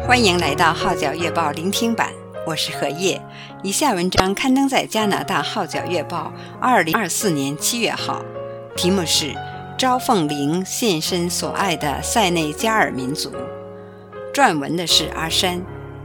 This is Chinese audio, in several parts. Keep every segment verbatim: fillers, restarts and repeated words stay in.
欢迎来到号角月报聆听版，我是何叶。以下文章刊登在加拿大号角月报二零二四年七月号，题目是招凤陵献身所爱的塞内加尔民族。撰文的是阿山。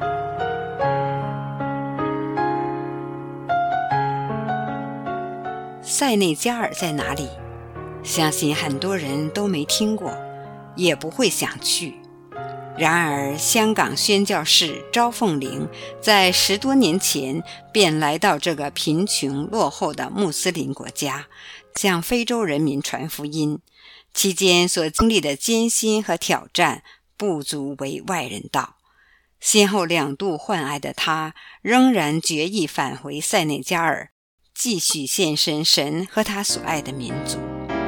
塞内加尔在哪里？相信很多人都没听过，也不会想去。然而香港宣教士招凤陵在十多年前便来到这个贫穷落后的穆斯林国家，向非洲人民传福音，期间所经历的艰辛和挑战不足为外人道。先后两度患癌的他仍然决意返回塞内加尔，继续献身神和他所爱的民族。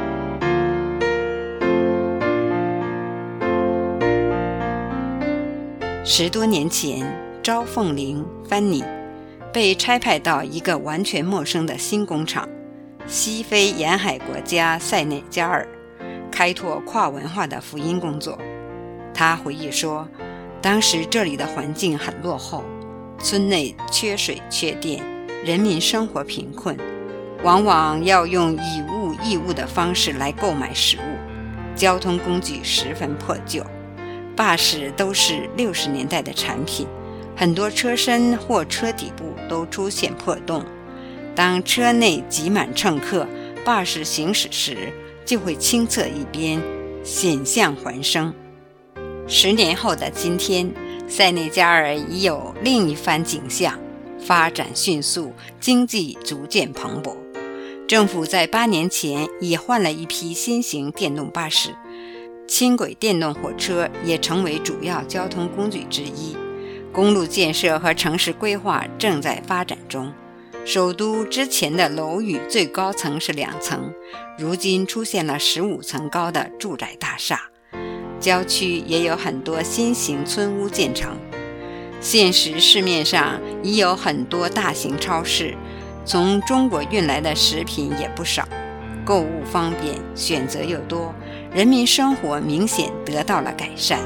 十多年前，招凤陵芬妮被差派到一个完全陌生的新工厂——西非沿海国家塞内加尔，开拓跨文化的福音工作。他回忆说，当时这里的环境很落后，村内缺水缺电，人民生活贫困，往往要用以物易物的方式来购买食物，交通工具十分破旧，巴士都是六十年代的产品，很多车身或车底部都出现破洞。当车内挤满乘客，巴士行驶时就会倾侧一边，险象环生。十年后的今天，塞内加尔已有另一番景象，发展迅速，经济逐渐蓬勃。政府在八年前已换了一批新型电动巴士，轻轨电动火车也成为主要交通工具之一。公路建设和城市规划正在发展中。首都之前的楼宇最高层是两层，如今出现了十五层高的住宅大厦。郊区也有很多新型村屋建成。现时市面上已有很多大型超市，从中国运来的食品也不少，购物方便，选择又多，人民生活明显得到了改善。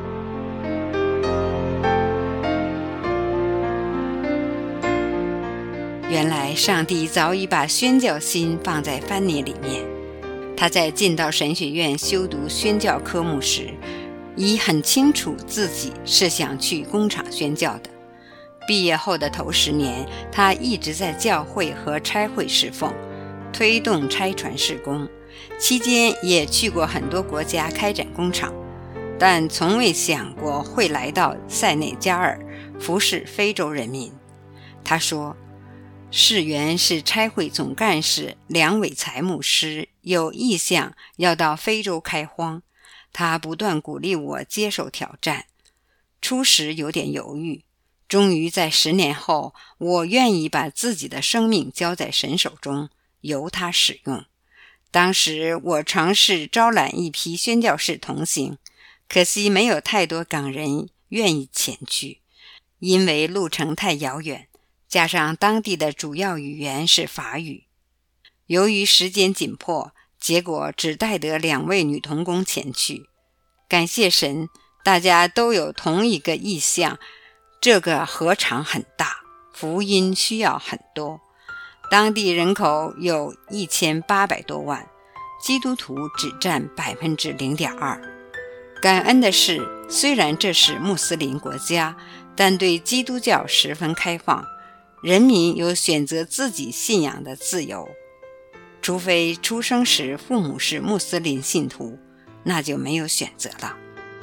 原来上帝早已把宣教心放在芬妮里面。他在进到神学院修读宣教科目时，已很清楚自己是想去工厂宣教的。毕业后的头十年，他一直在教会和差会侍奉，推动差传事工，期间也去过很多国家开展工厂，但从未想过会来到塞内加尔服侍非洲人民。他说，事源是差会总干事梁伟才牧师有意向要到非洲开荒，他不断鼓励我接受挑战。初时有点犹豫，终于在十年后，我愿意把自己的生命交在神手中，由他使用。当时我尝试招揽一批宣教士同行，可惜没有太多港人愿意前去，因为路程太遥远，加上当地的主要语言是法语。由于时间紧迫，结果只带得两位女同工前去。感谢神，大家都有同一个意向，这个禾场很大，福音需要很多。当地人口有一千八百多万，基督徒只占 百分之零点二。 感恩的是，虽然这是穆斯林国家，但对基督教十分开放，人民有选择自己信仰的自由，除非出生时父母是穆斯林信徒，那就没有选择了。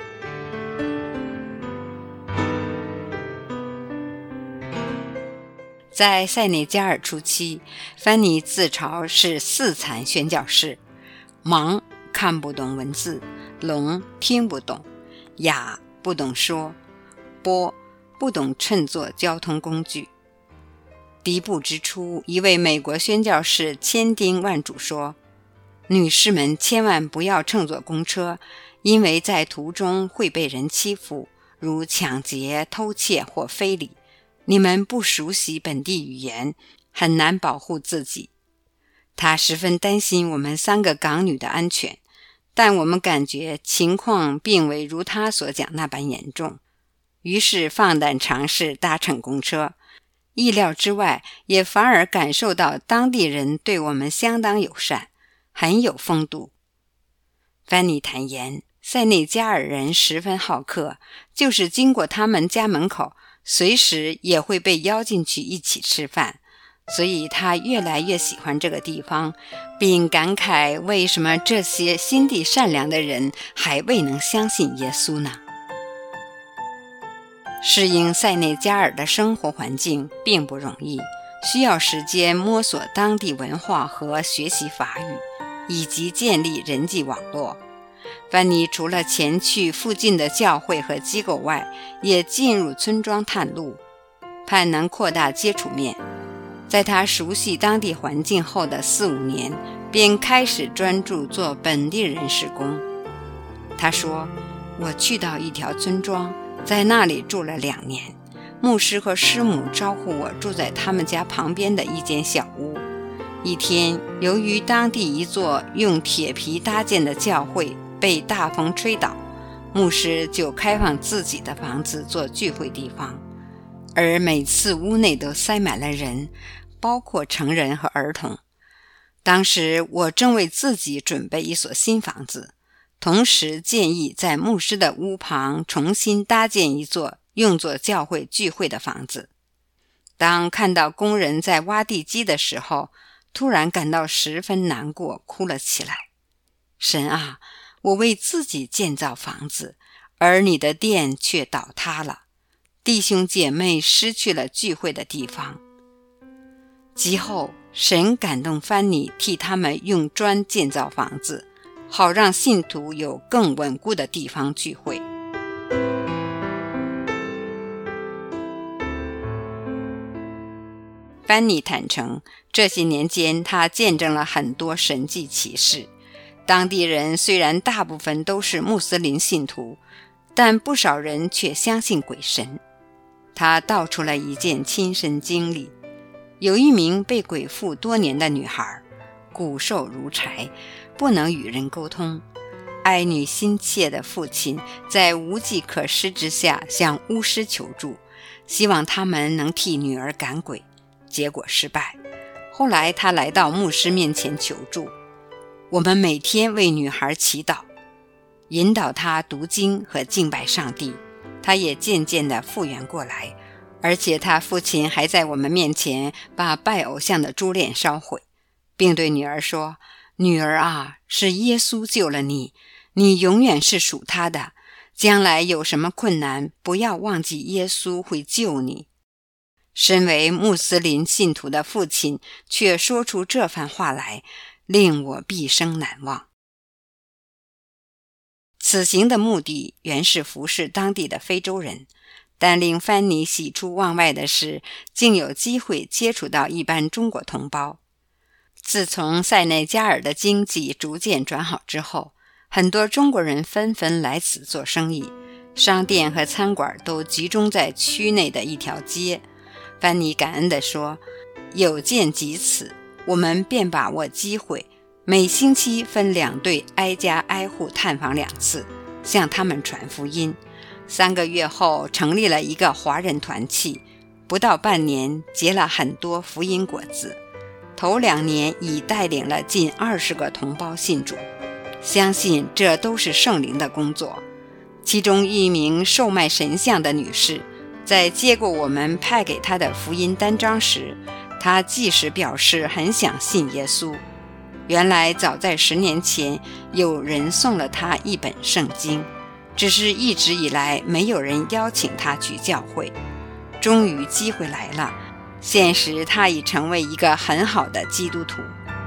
在塞内加尔初期，芬妮自嘲是四残宣教士：盲看不懂文字，聋听不懂，哑不懂说，跛不懂乘坐交通工具。敌步之初，一位美国宣教士千叮万嘱说，女士们千万不要乘坐公车，因为在途中会被人欺负，如抢劫、偷窃或非礼。你们不熟悉本地语言，很难保护自己。他十分担心我们三个港女的安全，但我们感觉情况并未如他所讲那般严重。 于是放胆尝试搭乘公车。意料之外，也反而感受到当地人对我们相当友善，很有风度。范妮坦言，塞内加尔人十分好客，就是经过他们家门口，随时也会被邀进去一起吃饭，所以他越来越喜欢这个地方，并感慨为什么这些心地善良的人还未能相信耶稣呢？适应塞内加尔的生活环境并不容易，需要时间摸索当地文化和学习法语，以及建立人际网络。范妮除了前去附近的教会和机构外，也进入村庄探路，盼能扩大接触面。在他熟悉当地环境后的四五年，便开始专注做本地人事工。他说，我去到一条村庄，在那里住了两年，牧师和师母招呼我住在他们家旁边的一间小屋。一天，由于当地一座用铁皮搭建的教会被大风吹倒，牧师就开放自己的房子做聚会地方，而每次屋内都塞满了人，包括成人和儿童。当时我正为自己准备一所新房子，同时建议在牧师的屋旁重新搭建一座用作教会聚会的房子。当看到工人在挖地基的时候，突然感到十分难过，哭了起来。神啊，我为自己建造房子，而你的殿却倒塌了，弟兄姐妹失去了聚会的地方。及后，神感动范妮替他们用砖建造房子，好让信徒有更稳固的地方聚会。范妮坦诚，这些年间他见证了很多神迹奇事。当地人虽然大部分都是穆斯林信徒，但不少人却相信鬼神。他道出了一件亲身经历，有一名被鬼附多年的女孩，骨瘦如柴，不能与人沟通。爱女心切的父亲在无计可施之下向巫师求助，希望他们能替女儿赶鬼，结果失败。后来他来到牧师面前求助，我们每天为女孩祈祷，引导她读经和敬拜上帝，她也渐渐地复原过来。而且他父亲还在我们面前把拜偶像的珠链烧毁，并对女儿说，女儿啊，是耶稣救了你，你永远是属他的，将来有什么困难，不要忘记耶稣会救你。身为穆斯林信徒的父亲却说出这番话来，令我毕生难忘。此行的目的原是服侍当地的非洲人，但令范妮喜出望外的是，竟有机会接触到一般中国同胞。自从塞内加尔的经济逐渐转好之后，很多中国人纷纷来此做生意，商店和餐馆都集中在区内的一条街。范妮感恩地说，有见及此，我们便把握机会，每星期分两队挨家挨户探访两次，向他们传福音。三个月后成立了一个华人团契，不到半年结了很多福音果子，头两年已带领了近二十个同胞信主。相信这都是圣灵的工作。其中一名售卖神像的女士，在接过我们派给她的福音单张时，她即时表示很想信耶稣。原来早在十年前，有人送了她一本圣经，只是一直以来没有人邀请她去教会。终于机会来了，现实她已成为一个很好的基督徒。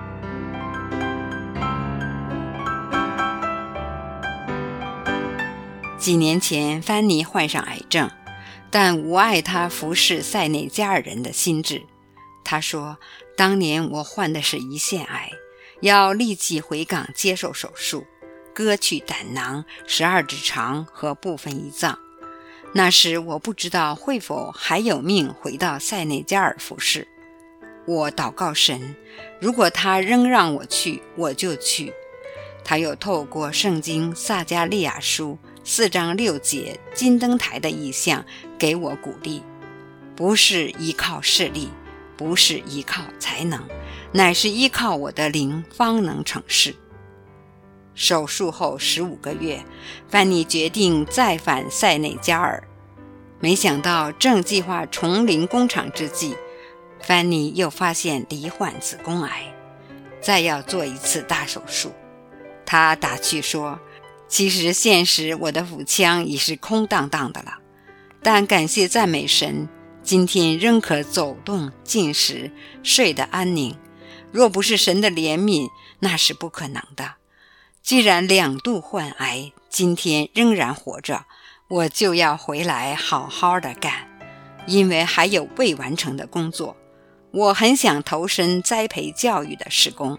几年前，范妮患上癌症，但无碍她服侍塞内加尔人的心志。她说，当年我患的是胰腺癌，要立即回港接受手术，割去胆囊、十二指肠和部分胰脏。那时我不知道会否还有命回到塞内加尔服侍。我祷告神，如果他仍让我去，我就去。他又透过圣经撒迦利亚书四章六节金灯台的意象给我鼓励，不是依靠势力，不是依靠才能，乃是依靠我的灵方能成事。手术后十五个月，范妮决定再返塞内加尔。没想到正计划重临工厂之际，范妮又发现罹患子宫癌，再要做一次大手术。她打趣说，其实现实我的腹腔已是空荡荡的了，但感谢赞美神，今天仍可走动、进食、睡得安宁。若不是神的怜悯，那是不可能的。既然两度患癌，今天仍然活着，我就要回来好好的干，因为还有未完成的工作。我很想投身栽培教育的事工。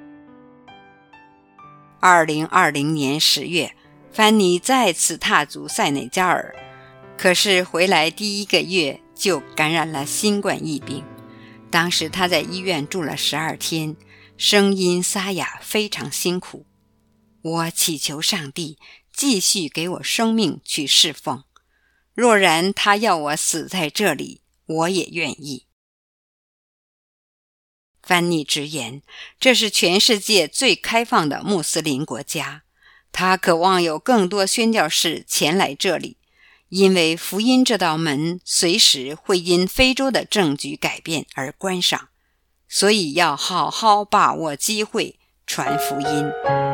二零二零年十月，范妮再次踏足塞内加尔，可是回来第一个月就感染了新冠疫病。当时她在医院住了十二天，声音沙哑，非常辛苦。我祈求上帝继续给我生命去侍奉，若然他要我死在这里，我也愿意。范妮直言，这是全世界最开放的穆斯林国家，他渴望有更多宣教士前来这里，因为福音这道门随时会因非洲的政局改变而关上，所以要好好把握机会传福音。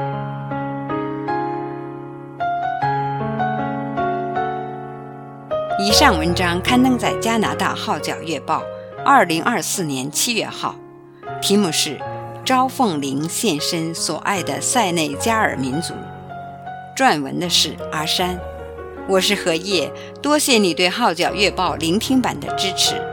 以上文章刊登在加拿大号角月报二零二四年七月号，题目是招凤灵现身所爱的塞内加尔民族，撰文的是阿山。我是何叶，多谢你对号角月报聆听版的支持。